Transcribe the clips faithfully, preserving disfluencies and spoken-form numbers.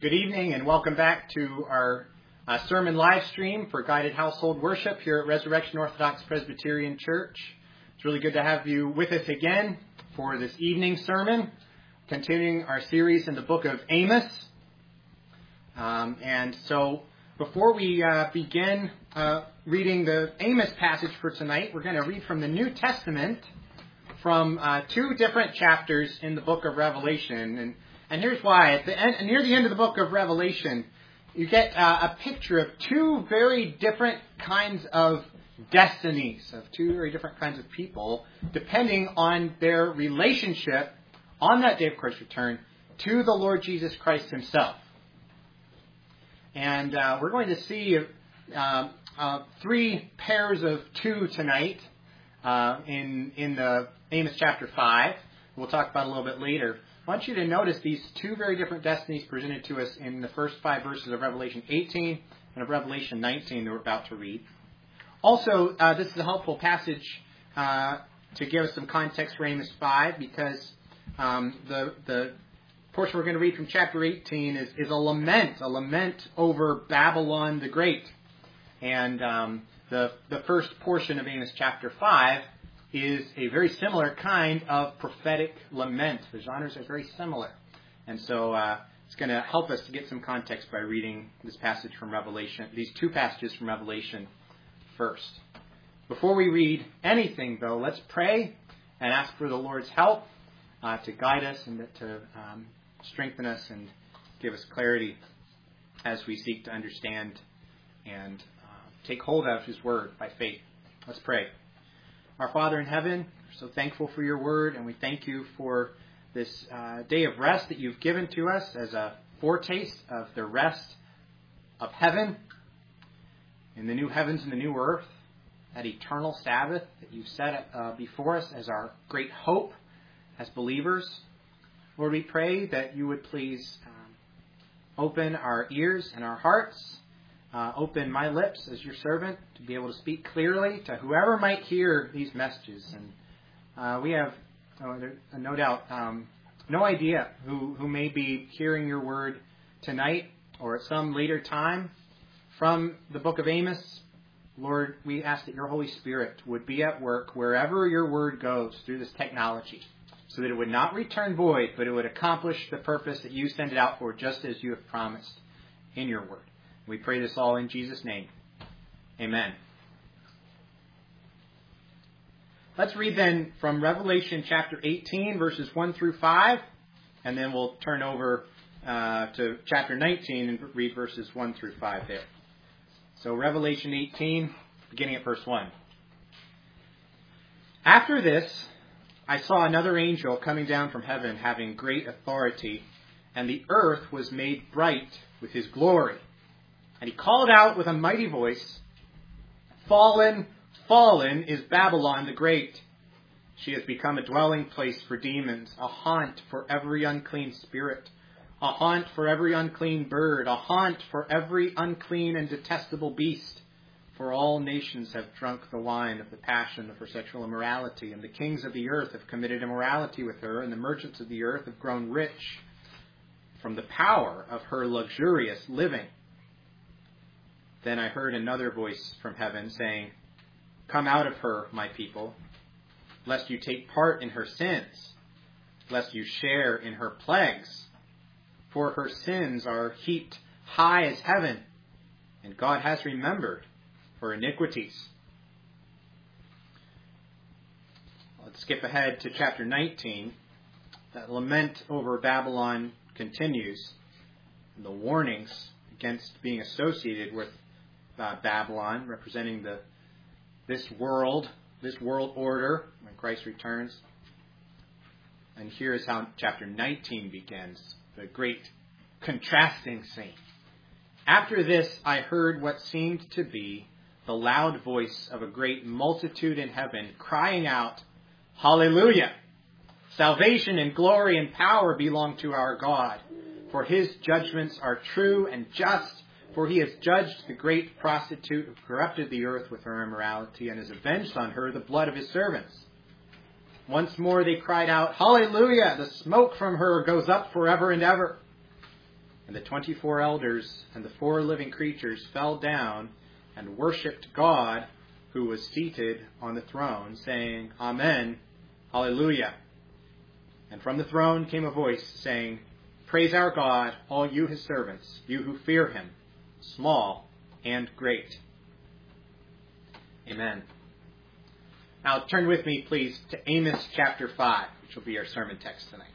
Good evening and welcome back to our uh, sermon live stream for Guided Household Worship here at Resurrection Orthodox Presbyterian Church. It's really good to have you with us again for this evening sermon, continuing our series in the book of Amos. Um, and so before we uh, begin uh, reading the Amos passage for tonight, we're going to read from the New Testament from uh, two different chapters in the book of Revelation. And And here's why. At the end, near the end of the book of Revelation, you get uh, a picture of two very different kinds of destinies, of two very different kinds of people, depending on their relationship on that day of Christ's return to the Lord Jesus Christ himself. And uh, we're going to see uh, uh, three pairs of two tonight uh, in, in the Amos chapter five. We'll talk about it a little bit later. I want you to notice these two very different destinies presented to us in the first five verses of Revelation eighteen and of Revelation nineteen that we're about to read. Also, uh, this is a helpful passage uh, to give us some context for Amos five because um, the the portion we're going to read from chapter eighteen is, is a lament, a lament over Babylon the Great. And um, the, the first portion of Amos chapter five is a very similar kind of prophetic lament. The genres are very similar. And so uh, it's going to help us to get some context by reading this passage from Revelation, these two passages from Revelation first. Before we read anything, though, let's pray and ask for the Lord's help uh, to guide us and to um, strengthen us and give us clarity as we seek to understand and uh, take hold of his word by faith. Let's pray. Our Father in heaven, we're so thankful for your word, and we thank you for this uh, day of rest that you've given to us as a foretaste of the rest of heaven in the new heavens and the new earth, that eternal Sabbath that you've set uh, before us as our great hope as believers. Lord, we pray that you would please um, open our ears and our hearts, Uh, open my lips as your servant to be able to speak clearly to whoever might hear these messages. And uh, we have, oh, there, no doubt, um, no idea who, who may be hearing your word tonight or at some later time from the book of Amos. Lord, we ask that your Holy Spirit would be at work wherever your word goes through this technology, so that it would not return void, but it would accomplish the purpose that you send it out for, just as you have promised in your word. We pray this all in Jesus' name. Amen. Let's read then from Revelation chapter eighteen, verses one through five, and then we'll turn over uh, to chapter nineteen and read verses one through five there. So Revelation eighteen, beginning at verse one. After this, I saw another angel coming down from heaven, having great authority, and the earth was made bright with his glory. And he called out with a mighty voice, "Fallen, fallen is Babylon the Great. She has become a dwelling place for demons, a haunt for every unclean spirit, a haunt for every unclean bird, a haunt for every unclean and detestable beast. For all nations have drunk the wine of the passion of her sexual immorality, and the kings of the earth have committed immorality with her, and the merchants of the earth have grown rich from the power of her luxurious living." Then I heard another voice from heaven saying, "Come out of her, my people, lest you take part in her sins, lest you share in her plagues. For her sins are heaped high as heaven, and God has remembered her iniquities." Let's skip ahead to chapter nineteen. That lament over Babylon continues. The warnings against being associated with Uh, Babylon, representing the this world, this world order when Christ returns. And here is how chapter nineteen begins, the great contrasting scene. After this, I heard what seemed to be the loud voice of a great multitude in heaven, crying out, "Hallelujah! Salvation and glory and power belong to our God, for his judgments are true and just. For he has judged the great prostitute who corrupted the earth with her immorality, and has avenged on her the blood of his servants." Once more they cried out, "Hallelujah! The smoke from her goes up forever and ever." And the twenty-four elders and the four living creatures fell down and worshipped God who was seated on the throne, saying, Amen, Hallelujah. And from the throne came a voice saying, Praise our God, all you his servants, you who fear him, small and great. Amen. Now turn with me, please, to Amos chapter five, which will be our sermon text tonight.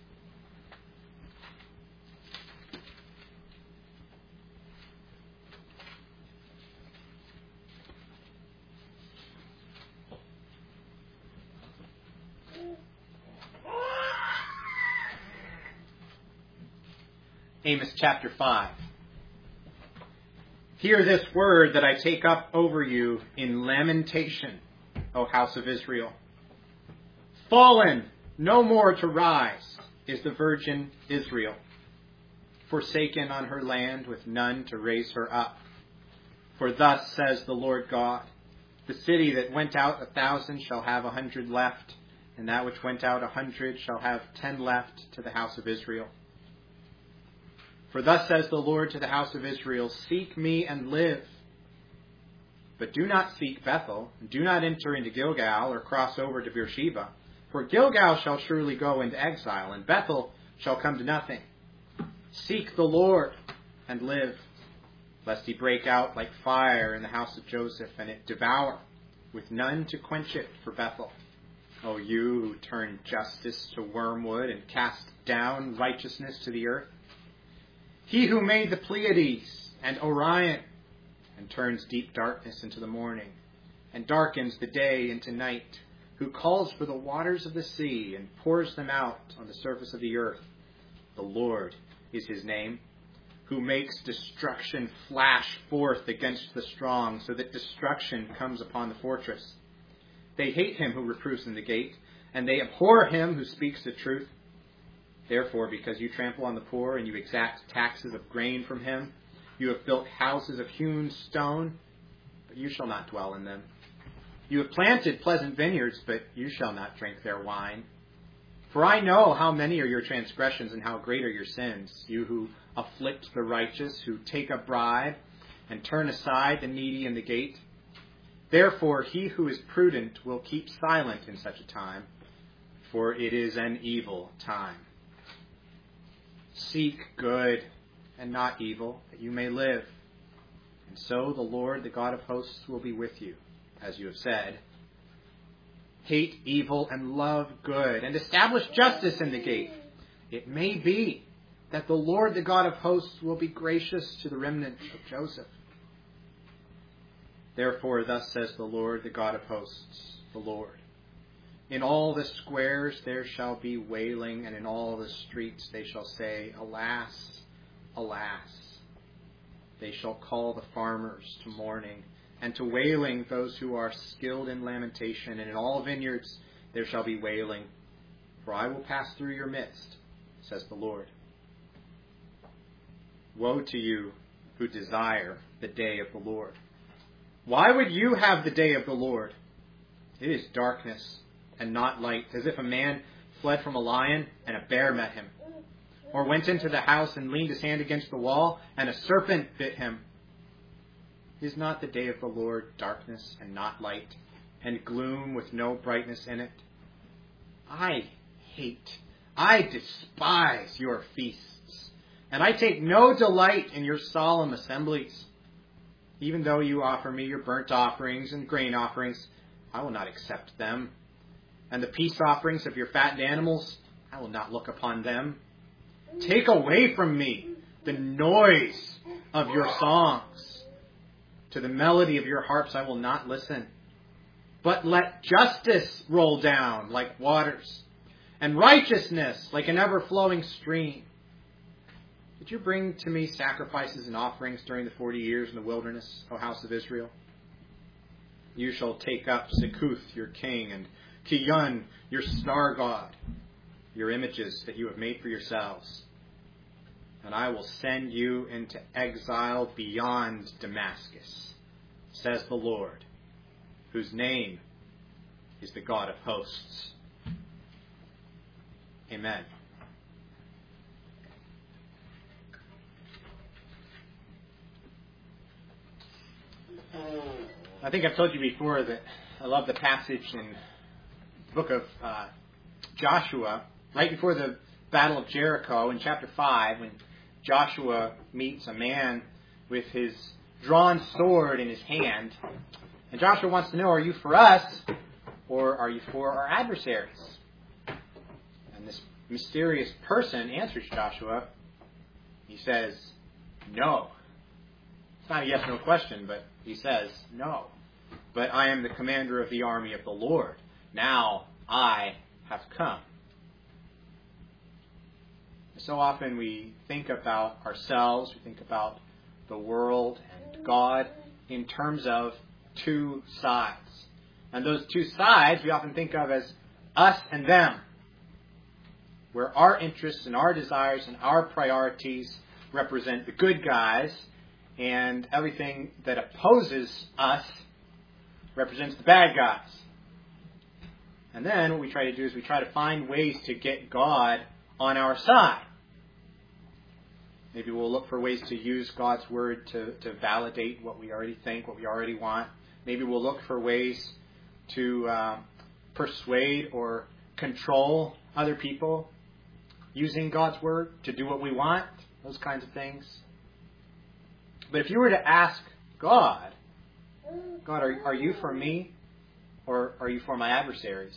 Amos chapter five. Hear this word that I take up over you in lamentation, O house of Israel. Fallen, no more to rise, is the virgin Israel, forsaken on her land with none to raise her up. For thus says the Lord God, the city that went out a thousand shall have a hundred left, and that which went out a hundred shall have ten left to the house of Israel. For thus says the Lord to the house of Israel, Seek me and live. But do not seek Bethel, and do not enter into Gilgal or cross over to Beersheba. For Gilgal shall surely go into exile, and Bethel shall come to nothing. Seek the Lord and live, lest he break out like fire in the house of Joseph, and it devour, with none to quench it for Bethel. O you who turn justice to wormwood and cast down righteousness to the earth. He who made the Pleiades and Orion, and turns deep darkness into the morning, and darkens the day into night, who calls for the waters of the sea and pours them out on the surface of the earth. The Lord is his name, who makes destruction flash forth against the strong, so that destruction comes upon the fortress. They hate him who reproves in the gate, and they abhor him who speaks the truth. Therefore, because you trample on the poor and you exact taxes of grain from him, you have built houses of hewn stone, but you shall not dwell in them. You have planted pleasant vineyards, but you shall not drink their wine. For I know how many are your transgressions and how great are your sins, you who afflict the righteous, who take a bribe and turn aside the needy in the gate. Therefore, he who is prudent will keep silent in such a time, for it is an evil time. Seek good and not evil, that you may live. And so the Lord, the God of hosts, will be with you, as you have said. Hate evil and love good, and establish justice in the gate. It may be that the Lord, the God of hosts, will be gracious to the remnant of Joseph. Therefore, thus says the Lord, the God of hosts, the Lord. In all the squares there shall be wailing, and in all the streets they shall say, Alas, alas. They shall call the farmers to mourning, and to wailing those who are skilled in lamentation. And in all vineyards there shall be wailing, for I will pass through your midst, says the Lord. Woe to you who desire the day of the Lord. Why would you have the day of the Lord? It is darkness and not light, as if a man fled from a lion and a bear met him, or went into the house and leaned his hand against the wall, and a serpent bit him. Is not the day of the Lord darkness and not light, and gloom with no brightness in it? I hate, I despise your feasts, and I take no delight in your solemn assemblies. Even though you offer me your burnt offerings and grain offerings, I will not accept them. And the peace offerings of your fattened animals, I will not look upon them. Take away from me the noise of your songs. To the melody of your harps I will not listen. But let justice roll down like waters, and righteousness like an ever-flowing stream. Did you bring to me sacrifices and offerings during the forty years in the wilderness, O house of Israel? You shall take up Sikuth, your king, and Kiyun, your star god, your images that you have made for yourselves. And I will send you into exile beyond Damascus, says the Lord, whose name is the God of hosts. Amen. I think I've told you before that I love the passage in the book of uh, Joshua, right before the Battle of Jericho in chapter five, when Joshua meets a man with his drawn sword in his hand. And Joshua wants to know, are you for us or are you for our adversaries? And this mysterious person answers Joshua. He says, no. It's not a yes-no question, but he says, no. But I am the commander of the army of the Lord. Now I have come. So often we think about ourselves, we think about the world and God in terms of two sides. And those two sides we often think of as us and them, where our interests and our desires and our priorities represent the good guys, and everything that opposes us represents the bad guys. And then what we try to do is we try to find ways to get God on our side. Maybe we'll look for ways to use God's Word to, to validate what we already think, what we already want. Maybe we'll look for ways to uh, persuade or control other people using God's Word to do what we want, those kinds of things. But if you were to ask God, God, are, are you for me or are you for my adversaries?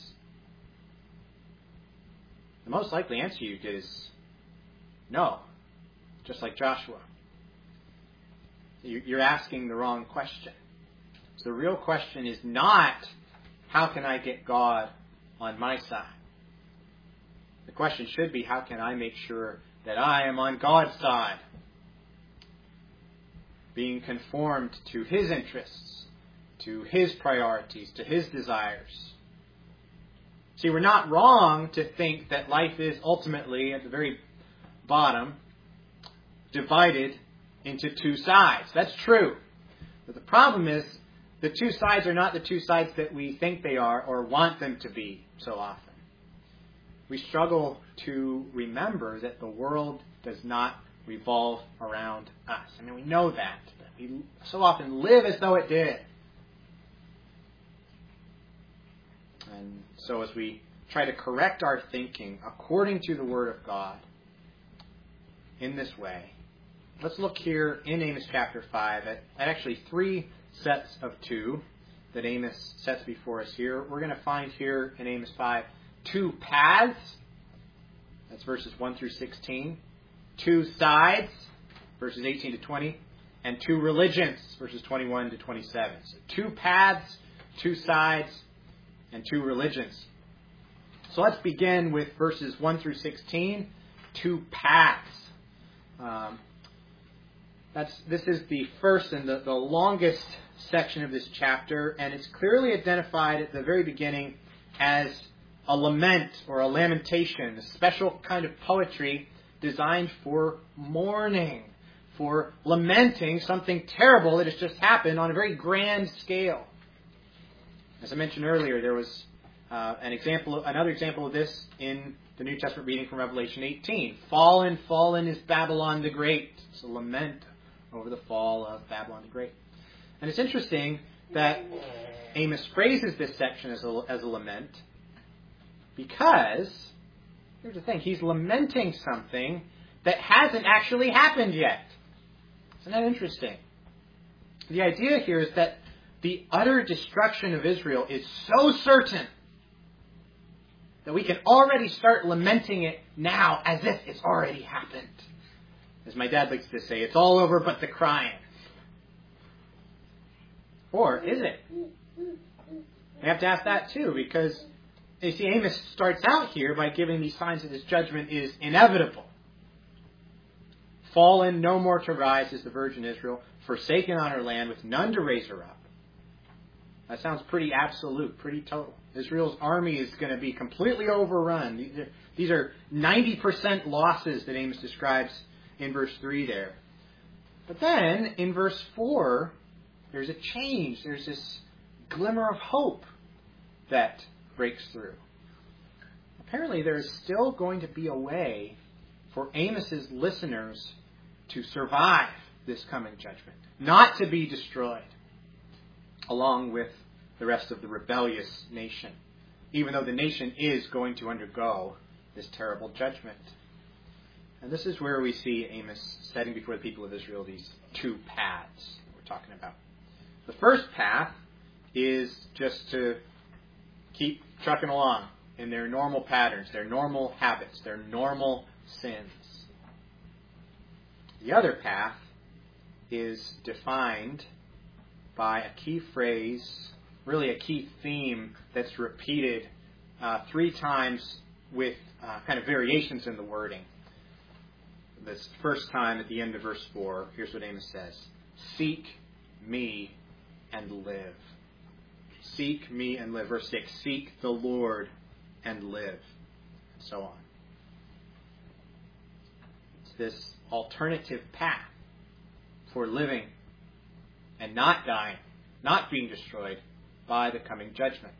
The most likely answer you is no. Just like Joshua. You're asking the wrong question. So the real question is not, how can I get God on my side? The question should be, how can I make sure that I am on God's side? Being conformed to His interests, to His priorities, to His desires. See, we're not wrong to think that life is ultimately, at the very bottom, divided into two sides. That's true. But the problem is, the two sides are not the two sides that we think they are or want them to be so often. We struggle to remember that the world does not revolve around us. I mean, we know that, but we so often live as though it did. And so as we try to correct our thinking according to the Word of God in this way, let's look here in Amos chapter five at, at actually three sets of two that Amos sets before us here. We're going to find here in Amos five two paths, that's verses one through sixteen, two sides, verses eighteen to twenty, and two religions, verses twenty-one to twenty-seven. So two paths, two sides, and two religions. So let's begin with verses one through sixteen, two paths. Um, That's, this is the first and the, the longest section of this chapter, and it's clearly identified at the very beginning as a lament or a lamentation, a special kind of poetry designed for mourning, for lamenting something terrible that has just happened on a very grand scale. As I mentioned earlier, there was uh, an example, another example of this in the New Testament reading from Revelation eighteen. Fallen, fallen is Babylon the Great. It's a lament over the fall of Babylon the Great. And it's interesting that Amos phrases this section as a, as a lament because, here's the thing, he's lamenting something that hasn't actually happened yet. Isn't that interesting? The idea here is that the utter destruction of Israel is so certain that we can already start lamenting it now as if it's already happened. As my dad likes to say, it's all over but the crying. Or is it? We have to ask that too, because you see, Amos starts out here by giving these signs that his judgment is inevitable. Fallen, no more to rise, is the virgin Israel, forsaken on her land with none to raise her up. That sounds pretty absolute, pretty total. Israel's army is going to be completely overrun. These are, these are ninety percent losses that Amos describes in verse three there. But then, in verse four, there's a change. There's this glimmer of hope that breaks through. Apparently, there is still going to be a way for Amos's listeners to survive this coming judgment, not to be destroyed. along with the rest of the rebellious nation, even though the nation is going to undergo this terrible judgment. And this is where we see Amos setting before the people of Israel these two paths that we're talking about. The first path is just to keep trucking along in their normal patterns, their normal habits, their normal sins. The other path is defined by a key phrase, really a key theme that's repeated uh, three times with uh, kind of variations in the wording. This first time at the end of verse four, here's what Amos says: "Seek me and live." Seek me and live. Verse six, "Seek the Lord and live." And so on. It's this alternative path for living and not dying, not being destroyed by the coming judgment.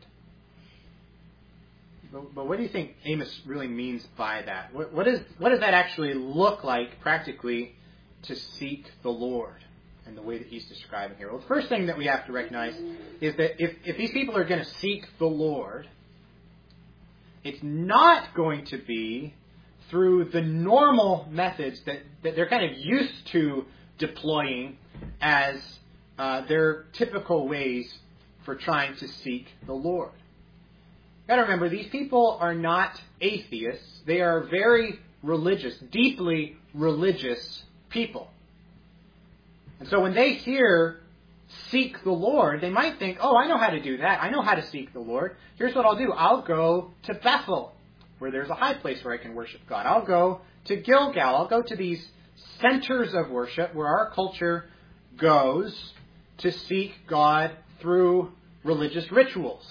But, but what do you think Amos really means by that? What, what, is, what does that actually look like practically to seek the Lord and the way that he's describing here? Well, the first thing that we have to recognize is that if, if these people are going to seek the Lord, it's not going to be through the normal methods that, that they're kind of used to deploying as uh, their typical ways for trying to seek the Lord. You've got to remember, these people are not atheists. They are very religious, deeply religious people. And so when they hear seek the Lord, they might think, oh, I know how to do that. I know how to seek the Lord. Here's what I'll do. I'll go to Bethel, where there's a high place where I can worship God. I'll go to Gilgal. I'll go to these centers of worship where our culture goes to seek God through religious rituals.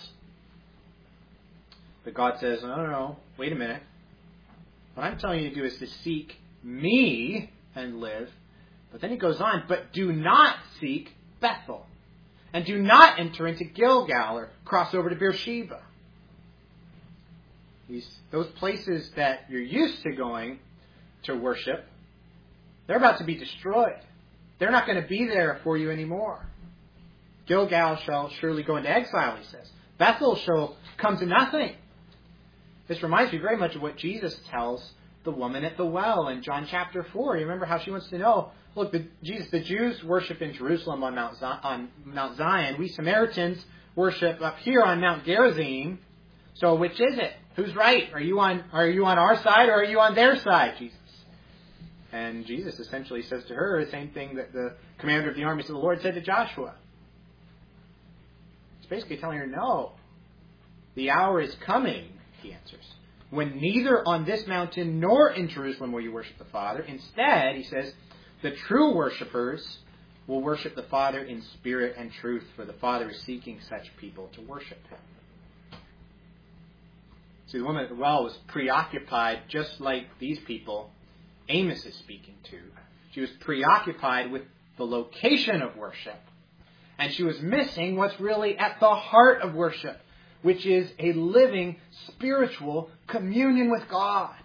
But God says, no, no, no, wait a minute. What I'm telling you to do is to seek me and live. But then he goes on, but do not seek Bethel. And do not enter into Gilgal or cross over to Beersheba. These, those places that you're used to going to worship, they're about to be destroyed. They're not going to be there for you anymore. Gilgal shall surely go into exile, he says. Bethel shall come to nothing. This reminds me very much of what Jesus tells the woman at the well in John chapter four. You remember how she wants to know, look, the, Jesus, the Jews worship in Jerusalem on Mount, Zion, on Mount Zion. We Samaritans worship up here on Mount Gerizim. So which is it? Who's right? Are you on, are you on our side or are you on their side, Jesus? And Jesus essentially says to her the same thing that the commander of the armies of the Lord said to Joshua. He's basically telling her, no, the hour is coming, he answers, when neither on this mountain nor in Jerusalem will you worship the Father. Instead, he says, the true worshipers will worship the Father in spirit and truth, for the Father is seeking such people to worship him. See, the woman at the well was preoccupied just like these people Amos is speaking to. She was preoccupied with the location of worship. And she was missing what's really at the heart of worship, which is a living spiritual communion with God.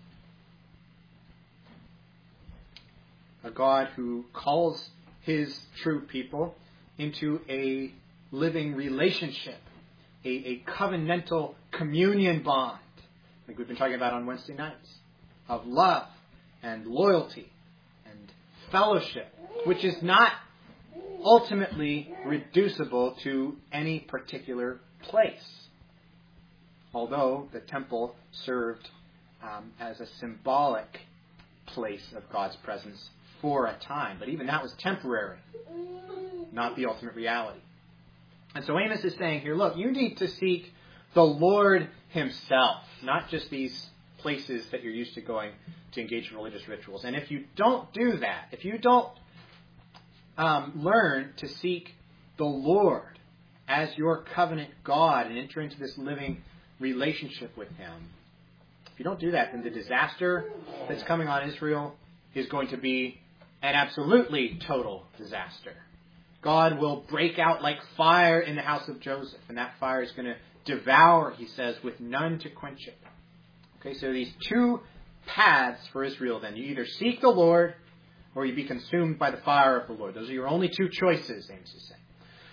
A God who calls his true people into a living relationship, a, a covenantal communion bond, like we've been talking about on Wednesday nights, of love and loyalty and fellowship, which is not ultimately reducible to any particular place. Although the temple served um, as a symbolic place of God's presence for a time. But even that was temporary, not the ultimate reality. And so Amos is saying here, look, you need to seek the Lord himself, not just these places that you're used to going to engage in religious rituals. And if you don't do that, if you don't um, learn to seek the Lord as your covenant God and enter into this living relationship with him, if you don't do that, then the disaster that's coming on Israel is going to be an absolutely total disaster. God will break out like fire in the house of Joseph, and that fire is going to devour, he says, with none to quench it. Okay, so these two paths for Israel then. You either seek the Lord or you be consumed by the fire of the Lord. Those are your only two choices, Amos is saying.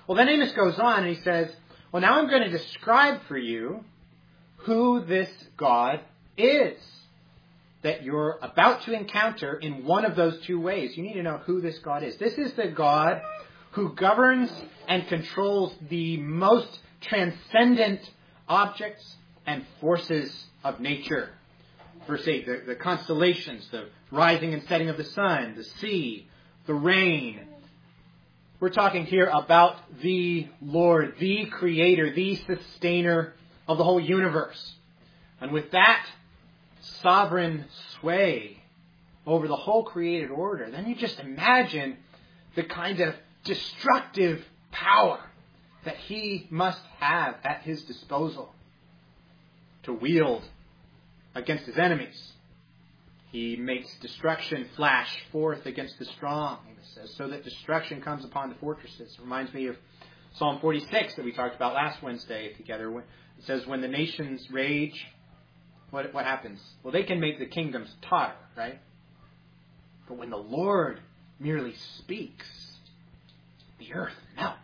Well, then Amos goes on and he says, well, now I'm going to describe for you who this God is that you're about to encounter in one of those two ways. You need to know who this God is. This is the God who governs and controls the most transcendent objects and forces of nature. Verse eight, the, the constellations, the rising and setting of the sun, the sea, the rain. We're talking here about the Lord, the Creator, the Sustainer of the whole universe. And with that sovereign sway over the whole created order, then you just imagine the kind of destructive power that He must have at His disposal to wield against His enemies. He makes destruction flash forth against the strong, Amos says, so that destruction comes upon the fortresses. It reminds me of Psalm forty-six that we talked about last Wednesday together. It says, when the nations rage, what, what happens? Well, they can make the kingdoms totter, right? But when the Lord merely speaks, the earth melts.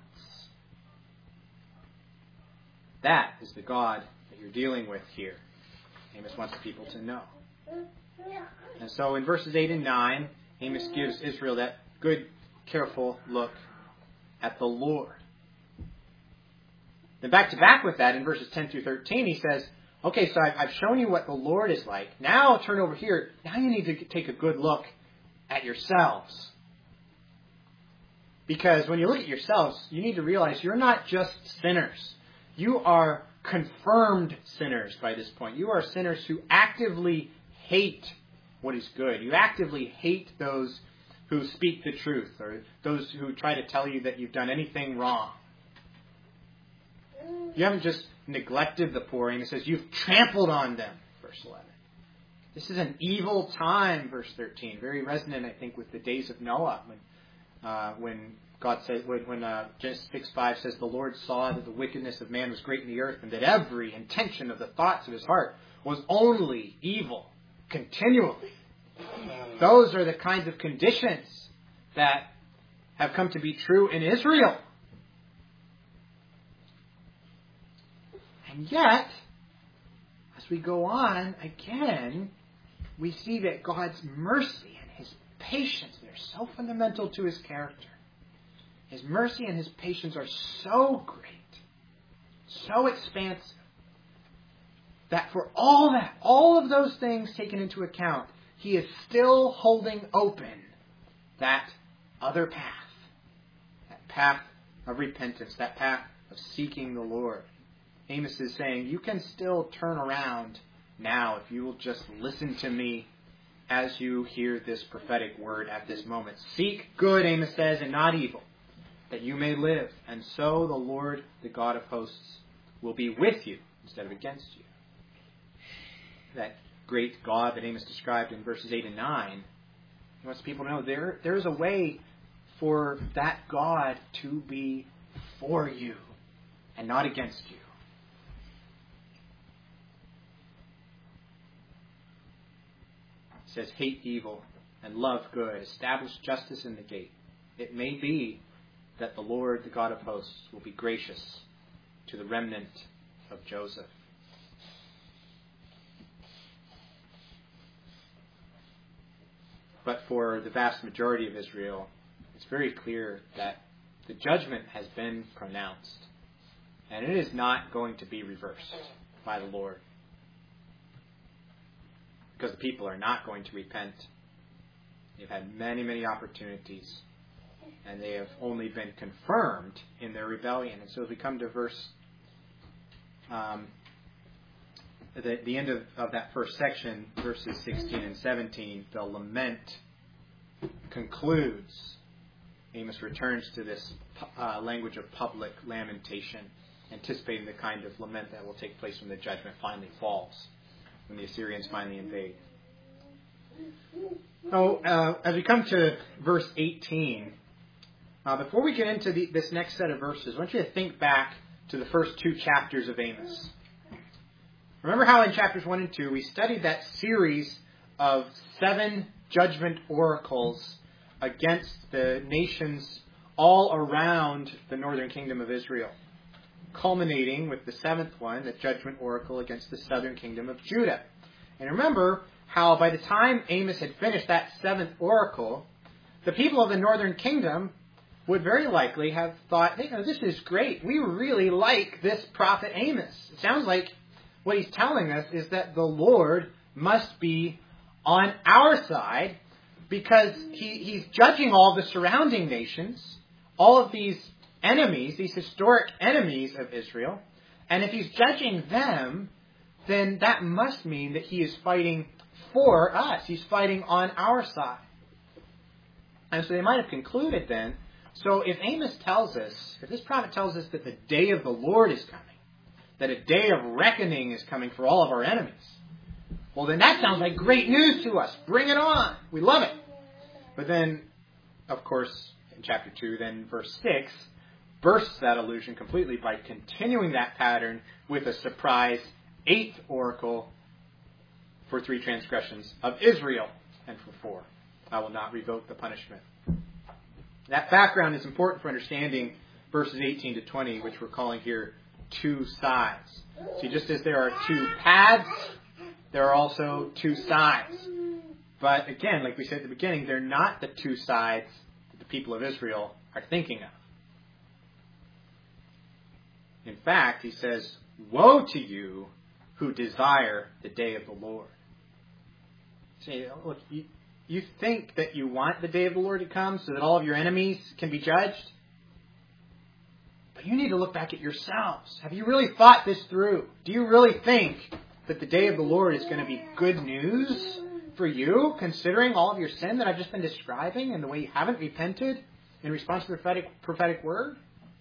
That is the God that you're dealing with here. Amos wants people to know. And so in verses eight and nine, Amos gives Israel that good, careful look at the Lord. Then back to back with that, in verses ten through thirteen, he says, okay, so I've shown you what the Lord is like. Now I'll turn over here. Now you need to take a good look at yourselves. Because when you look at yourselves, you need to realize you're not just sinners. You are confirmed sinners by this point. You are sinners who actively hate what is good. You actively hate those who speak the truth or those who try to tell you that you've done anything wrong. You haven't just neglected the poor. Amos says you've trampled on them, verse eleven. This is an evil time, verse thirteen. Very resonant, I think, with the days of Noah when uh, when God says, when, when uh, Genesis six five says, the Lord saw that the wickedness of man was great in the earth, and that every intention of the thoughts of his heart was only evil, continually. Those are the kinds of conditions that have come to be true in Israel. And yet, as we go on, again, we see that God's mercy and His patience, they're so fundamental to His character. His mercy and His patience are so great, so expansive, that for all that, all of those things taken into account, He is still holding open that other path, that path of repentance, that path of seeking the Lord. Amos is saying, you can still turn around now if you will just listen to me as you hear this prophetic word at this moment. Seek good, Amos says, and not evil, that you may live. And so the Lord, the God of hosts, will be with you instead of against you. That great God that Amos described in verses eight and nine, he wants people to know there, there is a way for that God to be for you and not against you. It says, hate evil and love good. Establish justice in the gate. It may be that the Lord, the God of hosts, will be gracious to the remnant of Joseph. But for the vast majority of Israel, it's very clear that the judgment has been pronounced. And it is not going to be reversed by the Lord. Because the people are not going to repent. They've had many, many opportunities. And they have only been confirmed in their rebellion. And so as we come to verse, um, the, the end of, of that first section, verses sixteen and seventeen, the lament concludes. Amos returns to this uh, language of public lamentation, anticipating the kind of lament that will take place when the judgment finally falls, when the Assyrians finally invade. So, uh, as we come to verse eighteen, uh, before we get into the, this next set of verses, I want you to think back to the first two chapters of Amos. Remember how in chapters one and two we studied that series of seven judgment oracles against the nations all around the northern kingdom of Israel, culminating with the seventh one, the judgment oracle against the southern kingdom of Judah. And remember how by the time Amos had finished that seventh oracle, the people of the northern kingdom would very likely have thought, hey, no, this is great. We really like this prophet Amos. It sounds like what he's telling us is that the Lord must be on our side because he, he's judging all the surrounding nations, all of these enemies, these historic enemies of Israel. And if he's judging them, then that must mean that he is fighting for us. He's fighting on our side. And so they might have concluded then, so if Amos tells us, if this prophet tells us that the day of the Lord is coming, that a day of reckoning is coming for all of our enemies, well then that sounds like great news to us. Bring it on. We love it. But then, of course, in chapter two, then verse six, bursts that illusion completely by continuing that pattern with a surprise eighth oracle for three transgressions of Israel, and for four, I will not revoke the punishment. That background is important for understanding verses eighteen to twenty, which we're calling here two sides. See, just as there are two paths, there are also two sides. But again, like we said at the beginning, they're not the two sides that the people of Israel are thinking of. In fact, he says, woe to you who desire the day of the Lord. See, look, you, you think that you want the day of the Lord to come so that all of your enemies can be judged? But you need to look back at yourselves. Have you really thought this through? Do you really think that the day of the Lord is going to be good news for you, considering all of your sin that I've just been describing and the way you haven't repented in response to the prophetic, prophetic word?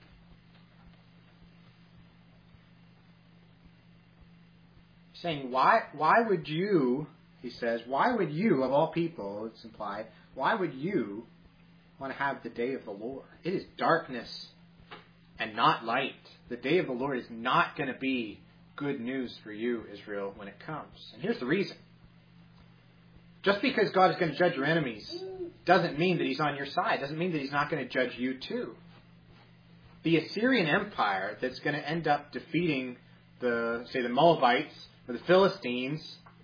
Saying, why, why would you, he says, why would you, of all people, it's implied, why would you want to have the day of the Lord? It is darkness and not light. The day of the Lord is not going to be good news for you, Israel, when it comes. And here's the reason. Just because God is going to judge your enemies doesn't mean that he's on your side. Doesn't mean that he's not going to judge you too. The Assyrian Empire that's going to end up defeating the, say, the Moabites or the Philistines,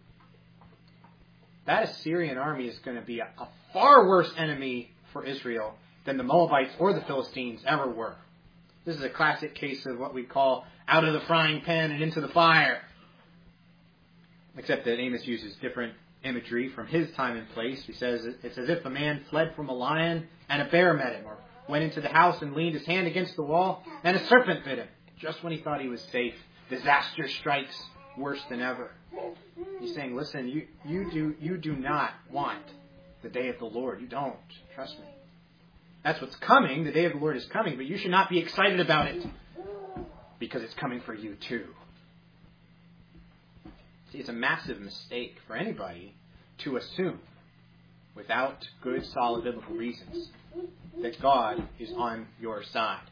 that Assyrian army is going to be a, a far worse enemy for Israel than the Moabites or the Philistines ever were. This is a classic case of what we call out of the frying pan and into the fire. Except that Amos uses different imagery from his time and place. He says it's as if a man fled from a lion and a bear met him, or went into the house and leaned his hand against the wall and a serpent bit him. Just when he thought he was safe, disaster strikes worse than ever. He's saying, listen, you, you do you do not want the day of the Lord. You don't. Trust me. That's what's coming. The day of the Lord is coming, but you should not be excited about it because it's coming for you too. See, it's a massive mistake for anybody to assume, without good, solid biblical reasons, that God is on your side.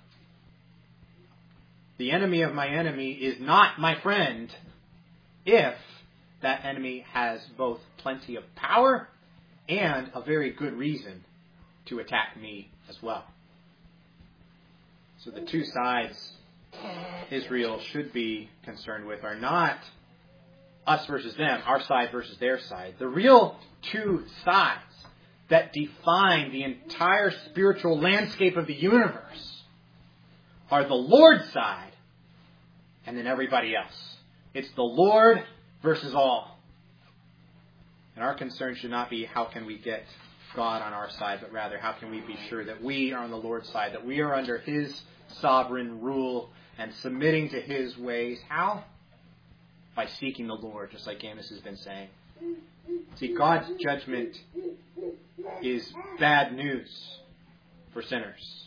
The enemy of my enemy is not my friend if that enemy has both plenty of power and a very good reason to attack me as well. So the two sides Israel should be concerned with are not us versus them, our side versus their side. The real two sides that define the entire spiritual landscape of the universe are the Lord's side and then everybody else. It's the Lord versus all. And our concern should not be how can we get God on our side, but rather how can we be sure that we are on the Lord's side, that we are under his sovereign rule and submitting to his ways. How? By seeking the Lord, just like Amos has been saying. See, God's judgment is bad news for sinners.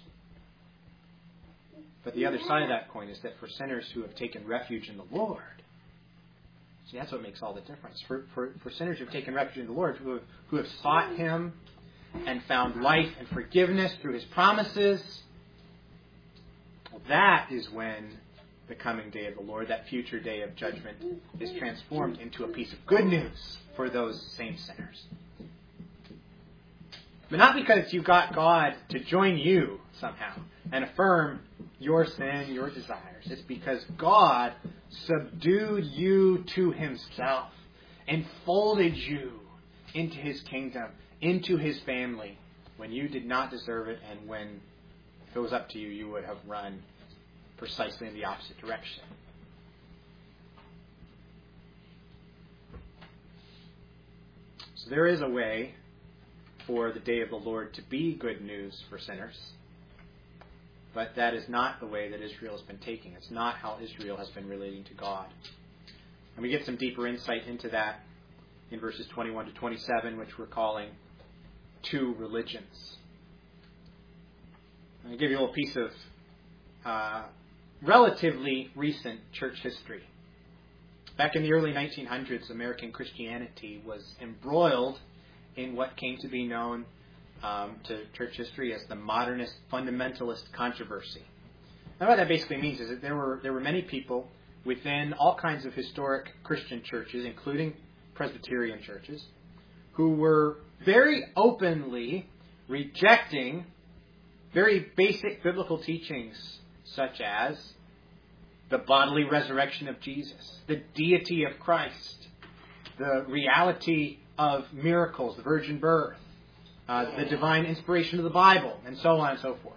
But the other side of that coin is that for sinners who have taken refuge in the Lord, see, that's what makes all the difference. For, for, for sinners who have taken refuge in the Lord, who have, who have sought him and found life and forgiveness through his promises, well, that is when the coming day of the Lord, that future day of judgment, is transformed into a piece of good news for those same sinners. But not because you got God to join you somehow and affirm your sin, your desires. It's because God subdued you to himself and folded you into his kingdom, into his family, when you did not deserve it, and when, if it was up to you, you would have run precisely in the opposite direction. So there is a way for the day of the Lord to be good news for sinners. But that is not the way that Israel has been taking. It's not how Israel has been relating to God. And we get some deeper insight into that in verses twenty-one to twenty-seven, which we're calling two religions. I'll give you a little piece of uh, relatively recent church history. Back in the early nineteen hundreds, American Christianity was embroiled in what came to be known um, to church history as the modernist fundamentalist controversy. Now, what that basically means is that there were there were many people within all kinds of historic Christian churches, including Presbyterian churches, who were very openly rejecting very basic biblical teachings such as the bodily resurrection of Jesus, the deity of Christ, the reality of miracles, the virgin birth, uh, the divine inspiration of the Bible, and so on and so forth.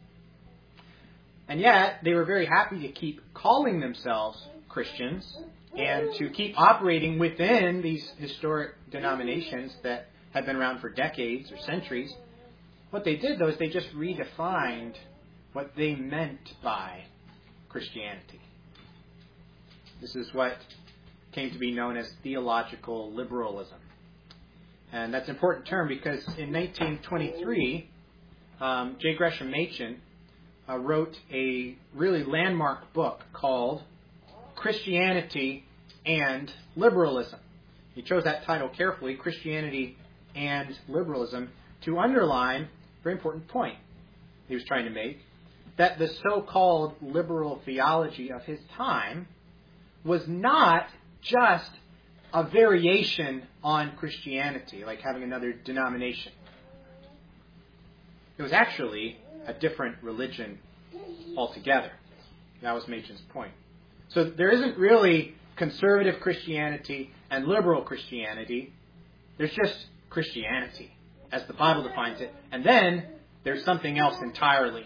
And yet, they were very happy to keep calling themselves Christians and to keep operating within these historic denominations that had been around for decades or centuries. What they did, though, is they just redefined what they meant by Christianity. This is what came to be known as theological liberalism. And that's an important term because in nineteen twenty-three, um, J. Gresham Machen uh, wrote a really landmark book called Christianity and Liberalism. He chose that title carefully, Christianity and Liberalism, to underline a very important point he was trying to make, that the so-called liberal theology of his time was not just a variation on Christianity, like having another denomination. It was actually a different religion altogether. That was Machen's point. So there isn't really conservative Christianity and liberal Christianity. There's just Christianity, as the Bible defines it. And then there's something else entirely.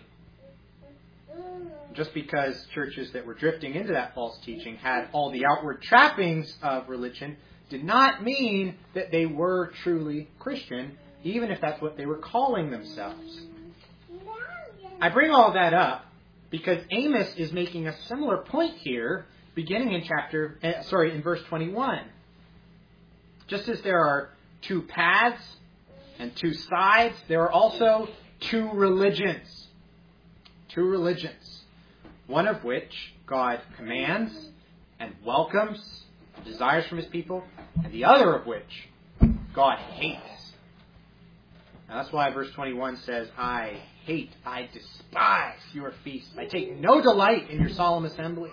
Just because churches that were drifting into that false teaching had all the outward trappings of religion did not mean that they were truly Christian, even if that's what they were calling themselves. I bring all that up because Amos is making a similar point here, beginning in chapter, uh, sorry, in verse twenty-one. Just as there are two paths and two sides, there are also two religions. Two religions. One of which God commands and welcomes, desires from his people, and the other of which God hates. Now that's why verse twenty-one says, I hate, I despise your feasts. I take no delight in your solemn assemblies.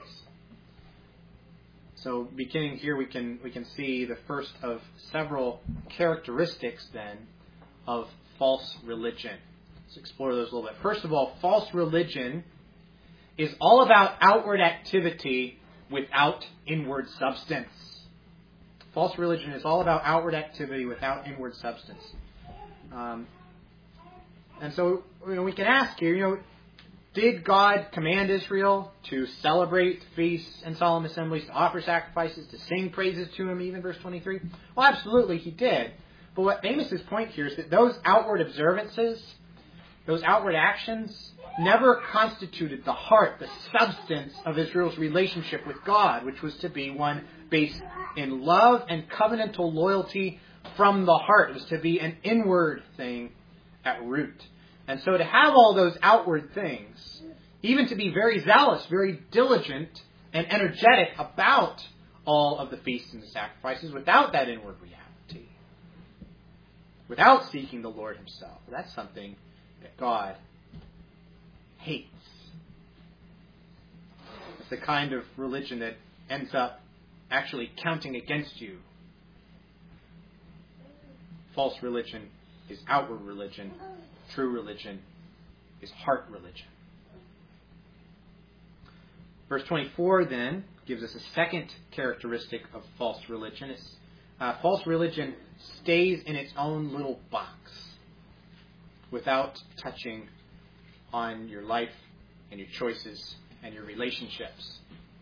So beginning here we can we can see the first of several characteristics then of false religion. Let's explore those a little bit. First of all, false religion is all about outward activity without inward substance. False religion is all about outward activity without inward substance. Um, and so you know, we can ask here, you know, did God command Israel to celebrate feasts and solemn assemblies, to offer sacrifices, to sing praises to him, even verse twenty-three? Well, absolutely he did. But what Amos's point here is that those outward observances, those outward actions, never constituted the heart, the substance of Israel's relationship with God, which was to be one based in love and covenantal loyalty from the heart. It was to be an inward thing at root. And so to have all those outward things, even to be very zealous, very diligent, and energetic about all of the feasts and the sacrifices without that inward reality, without seeking the Lord himself, that's something that God hates. It's the kind of religion that ends up actually counting against you. False religion is outward religion. True religion is heart religion. Verse twenty-four then gives us a second characteristic of false religion. It's, uh, false religion stays in its own little box without touching on your life and your choices and your relationships.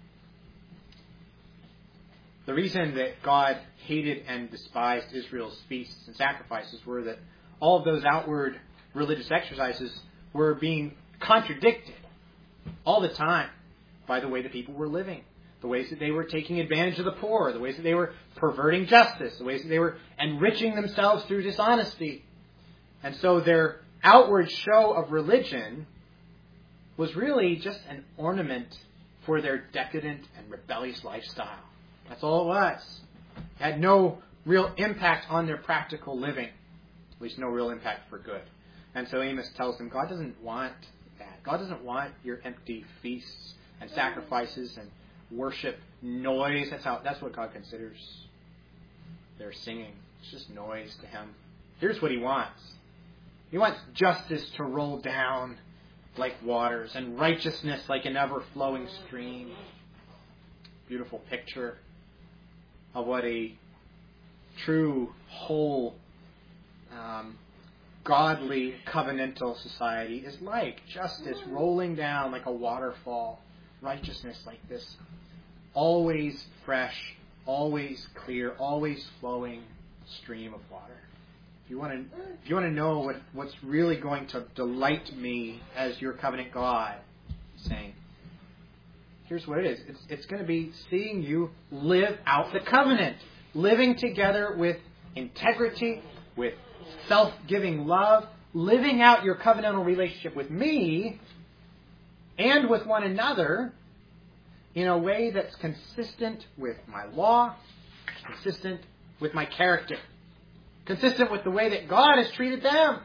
The reason that God hated and despised Israel's feasts and sacrifices were that all of those outward religious exercises were being contradicted all the time by the way the people were living, the ways that they were taking advantage of the poor, the ways that they were perverting justice, the ways that they were enriching themselves through dishonesty. And so their outward show of religion was really just an ornament for their decadent and rebellious lifestyle. That's all it was. It had no real impact on their practical living. At least no real impact for good. And so Amos tells them, God doesn't want that. God doesn't want your empty feasts and sacrifices and worship noise. That's how. That's what God considers their singing. It's just noise to Him. Here's what He wants. He wants justice to roll down like waters and righteousness like an ever-flowing stream. Beautiful picture of what a true, whole, um, godly, covenantal society is like. Justice rolling down like a waterfall. Righteousness like this. Always fresh, always clear, always flowing stream of water. If you want to, if you want to know what, what's really going to delight me as your covenant God, He's saying, here's what it is. It's, it's going to be seeing you live out the covenant. Living together with integrity, with self-giving love, living out your covenantal relationship with me and with one another in a way that's consistent with my law, consistent with my character, consistent with the way that God has treated them.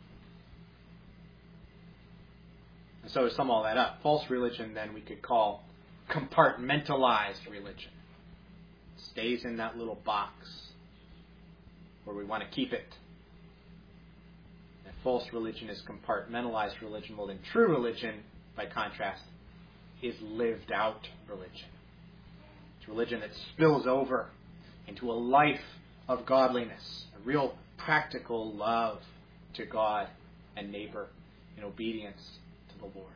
And so to sum all that up, false religion then we could call compartmentalized religion. It stays in that little box where we want to keep it. And false religion is compartmentalized religion. Well, then true religion, by contrast, is lived out religion. It's religion that spills over into a life of godliness, a real practical love to God and neighbor in obedience to the Lord.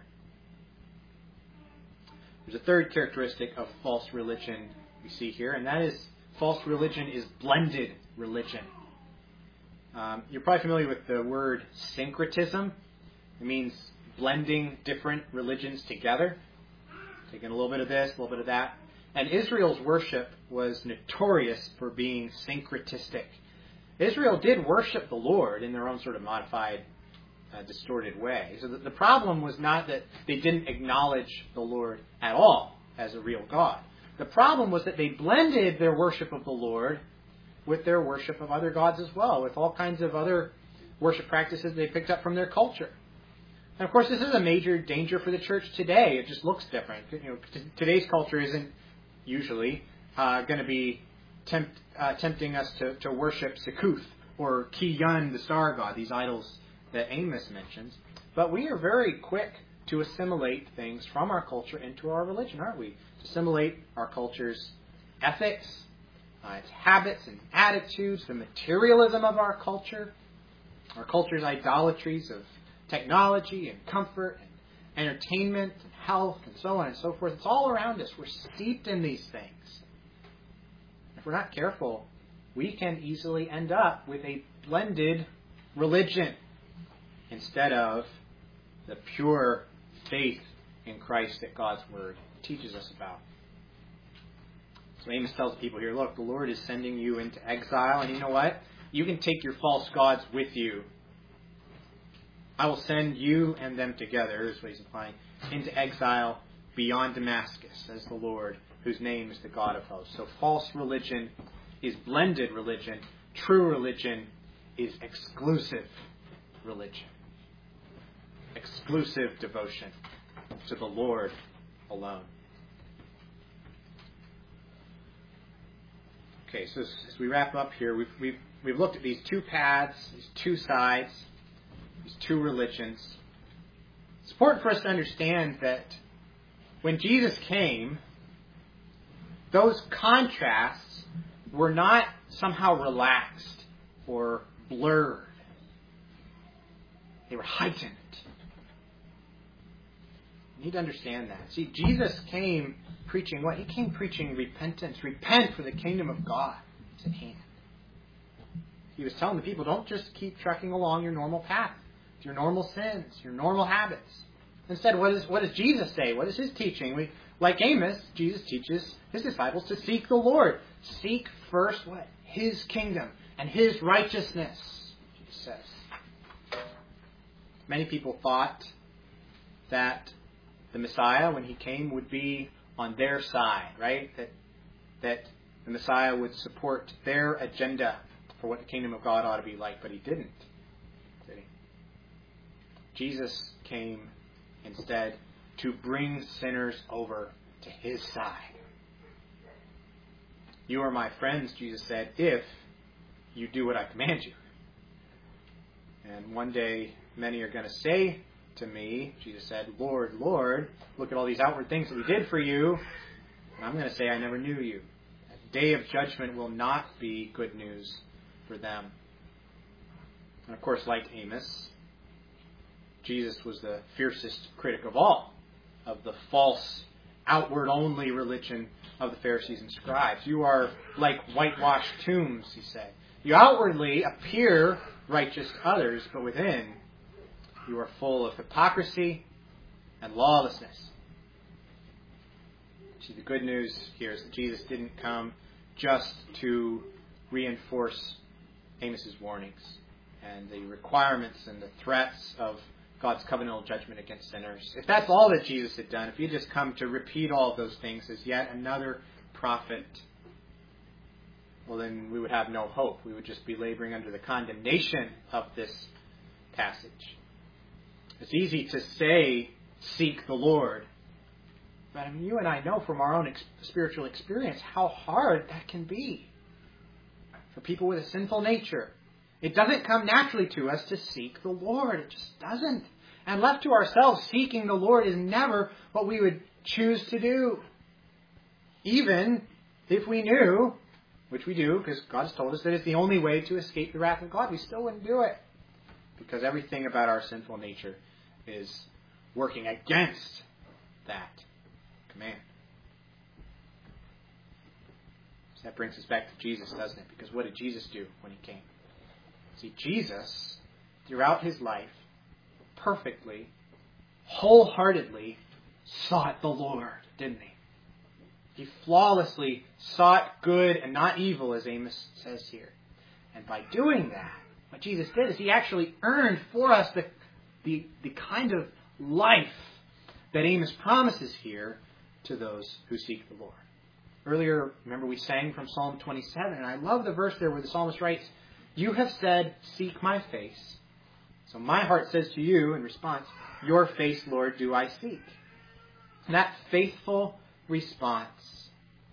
There's a third characteristic of false religion we see here, and that is false religion is blended religion. Um, you're probably familiar with the word syncretism. It means blending different religions together, taking a little bit of this, a little bit of that. And Israel's worship was notorious for being syncretistic. Israel did worship the Lord in their own sort of modified, uh, distorted way. So the, the problem was not that they didn't acknowledge the Lord at all as a real God. The problem was that they blended their worship of the Lord with their worship of other gods as well, with all kinds of other worship practices they picked up from their culture. And of course, this is a major danger for the church today. It just looks different. You know, t- today's culture isn't usually uh, going to be tempt, uh, tempting us to, to worship Sikuth or Ki-Yun, the star god, these idols that Amos mentions. But we are very quick to assimilate things from our culture into our religion, aren't we? To assimilate our culture's ethics, uh, its habits and attitudes, the materialism of our culture, our culture's idolatries of technology and comfort and entertainment and health and so on and so forth. It's all around us. We're steeped in these things. If we're not careful, we can easily end up with a blended religion instead of the pure faith in Christ that God's Word teaches us about. So Amos tells people here, look, the Lord is sending you into exile, and you know what? You can take your false gods with you. I will send you and them together, is what he's implying, into exile beyond Damascus, says the Lord, whose name is the God of hosts. So false religion is blended religion. True religion is exclusive religion. Exclusive devotion to the Lord alone. Okay, so as we wrap up here, we've, we've we've looked at these two paths, these two sides, these two religions. It's important for us to understand that when Jesus came, those contrasts were not somehow relaxed or blurred. They were heightened. You need to understand that. See, Jesus came preaching what? He came preaching repentance. Repent, for the kingdom of God is at hand. He was telling the people, don't just keep trekking along your normal path, your normal sins, your normal habits. Instead, what, is, what does Jesus say? What is his teaching? We, like Amos, Jesus teaches his disciples to seek the Lord. Seek first what? His kingdom and his righteousness, he says. Many people thought that the Messiah, when he came, would be on their side, right? That, that the Messiah would support their agenda for what the kingdom of God ought to be like, but he didn't. Did he? Jesus came instead to bring sinners over to his side. You are my friends, Jesus said, if you do what I command you. And one day, many are going to say to me, Jesus said, Lord, Lord, look at all these outward things that we did for you. And I'm going to say, I never knew you. The day of judgment will not be good news for them. And of course, like Amos, Jesus was the fiercest critic of all of the false, outward-only religion of the Pharisees and scribes. You are like whitewashed tombs, he said. You outwardly appear righteous to others, but within you are full of hypocrisy and lawlessness. See, the good news here is that Jesus didn't come just to reinforce Amos's warnings and the requirements and the threats of God's covenantal judgment against sinners. If that's all that Jesus had done, if he had just come to repeat all of those things as yet another prophet, well, then we would have no hope. We would just be laboring under the condemnation of this passage. It's easy to say, seek the Lord. But I mean, you and I know from our own ex- spiritual experience how hard that can be for people with a sinful nature. It doesn't come naturally to us to seek the Lord. It just doesn't. And left to ourselves, seeking the Lord is never what we would choose to do. Even if we knew, which we do, because God's told us that it's the only way to escape the wrath of God, we still wouldn't do it. Because everything about our sinful nature is working against that command. So that brings us back to Jesus, doesn't it? Because what did Jesus do when he came? See, Jesus, throughout his life, perfectly, wholeheartedly sought the Lord, didn't he? He flawlessly sought good and not evil, as Amos says here. And by doing that, what Jesus did is he actually earned for us the, the, the kind of life that Amos promises here to those who seek the Lord. Earlier, remember we sang from Psalm twenty-seven, and I love the verse there where the psalmist writes, you have said, seek my face. So my heart says to you in response, your face, Lord, do I seek. And that faithful response,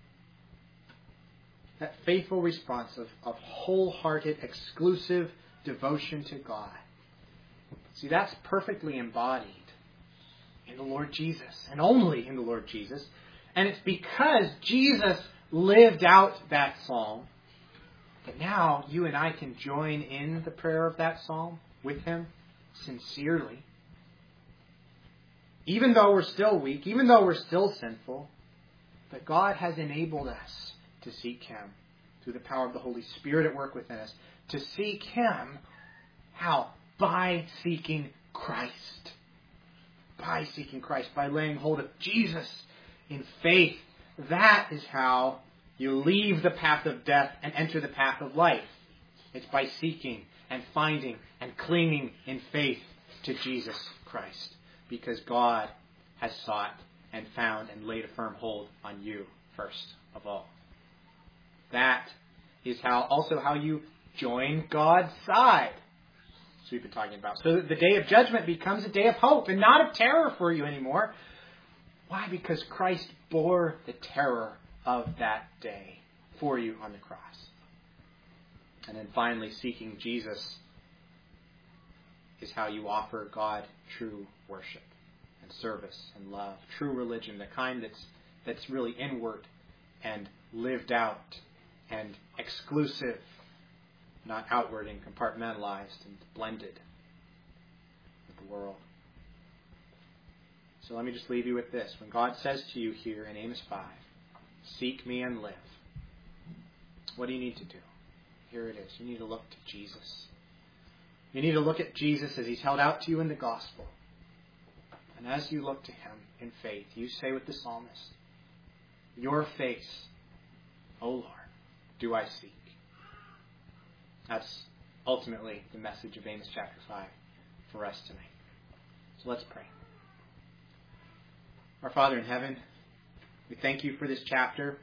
that faithful response of, of wholehearted, exclusive devotion to God. See, that's perfectly embodied in the Lord Jesus, and only in the Lord Jesus. And it's because Jesus lived out that psalm that now you and I can join in the prayer of that psalm with him sincerely. Even though we're still weak, even though we're still sinful, but God has enabled us to seek him through the power of the Holy Spirit at work within us. To seek him, how? By seeking Christ. By seeking Christ, by laying hold of Jesus in faith. That is how you leave the path of death and enter the path of life. It's by seeking and finding and clinging in faith to Jesus Christ. Because God has sought and found and laid a firm hold on you first of all. That is how also how you join God's side. That's what we've been talking about. So that the day of judgment becomes a day of hope and not of terror for you anymore. Why? Because Christ bore the terror of that day for you on the cross. And then finally, seeking Jesus is how you offer God true worship and service and love. True religion, the kind that's that's really inward and lived out and exclusive, not outward and compartmentalized and blended with the world. So let me just leave you with this. When God says to you here in Amos five, seek me and live, what do you need to do? Here it is. You need to look to Jesus. You need to look at Jesus as he's held out to you in the gospel. And as you look to him in faith, you say with the psalmist, your face, O Lord, do I seek. That's ultimately the message of Amos chapter five for us tonight. So let's pray. Our Father in heaven, we thank you for this chapter.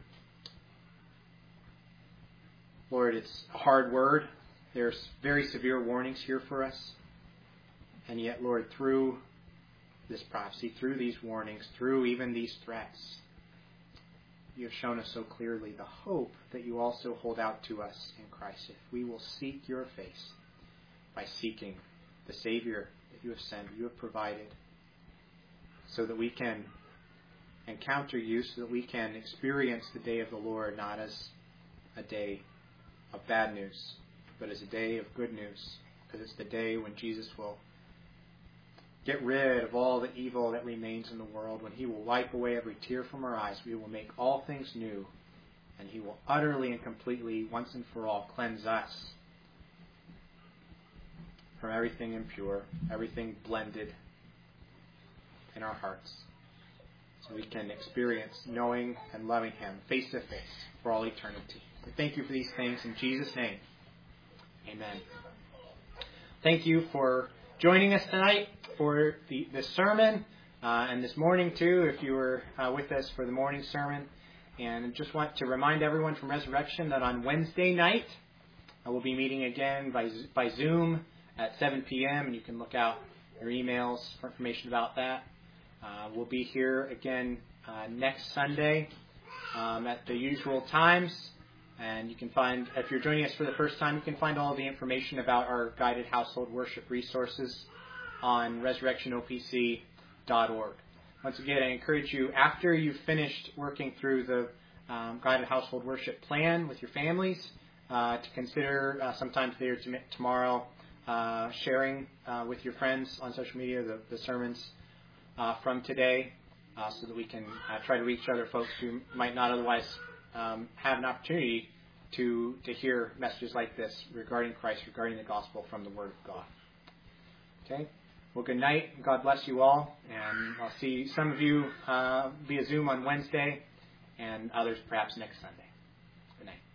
Lord, it's a hard word. There's very severe warnings here for us. And yet, Lord, through this prophecy, through these warnings, through even these threats, you have shown us so clearly the hope that you also hold out to us in Christ. If we will seek your face by seeking the Savior that you have sent, you have provided, so that we can encounter you, so that we can experience the day of the Lord not as a day of bad news, but as a day of good news, because it's the day when Jesus will get rid of all the evil that remains in the world, when he will wipe away every tear from our eyes. We will make all things new, and he will utterly and completely, once and for all, cleanse us from everything impure, everything blended in our hearts, so we can experience knowing and loving him face to face for all eternity. We thank you for these things in Jesus' name. Amen. Thank you for joining us tonight for the, the sermon, uh, and this morning too, if you were uh, with us for the morning sermon. And I just want to remind everyone from Resurrection that on Wednesday night, uh, we'll be meeting again by, by Zoom at seven p.m., and you can look out your emails for information about that. Uh, we'll be here again uh, next Sunday um, at the usual times. And you can find, if you're joining us for the first time, you can find all the information about our guided household worship resources on resurrection o p c dot org. Once again, I encourage you, after you've finished working through the um, guided household worship plan with your families, uh, to consider uh, sometime today or t- tomorrow uh, sharing uh, with your friends on social media the, the sermons uh, from today, uh, so that we can uh, try to reach other folks who might not otherwise Um, have an opportunity to to hear messages like this regarding Christ, regarding the gospel from the Word of God. Okay? Well, good night. God bless you all. And I'll see some of you uh, via Zoom on Wednesday, and others perhaps next Sunday. Good night.